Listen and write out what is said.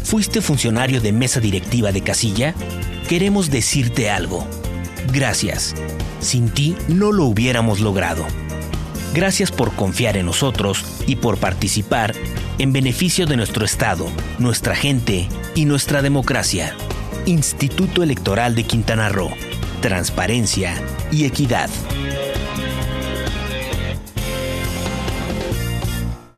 ¿Fuiste funcionario de mesa directiva de casilla? Queremos decirte algo. Gracias. Sin ti no lo hubiéramos logrado. Gracias por confiar en nosotros y por participar en beneficio de nuestro Estado, nuestra gente y nuestra democracia. Instituto Electoral de Quintana Roo. Transparencia y equidad.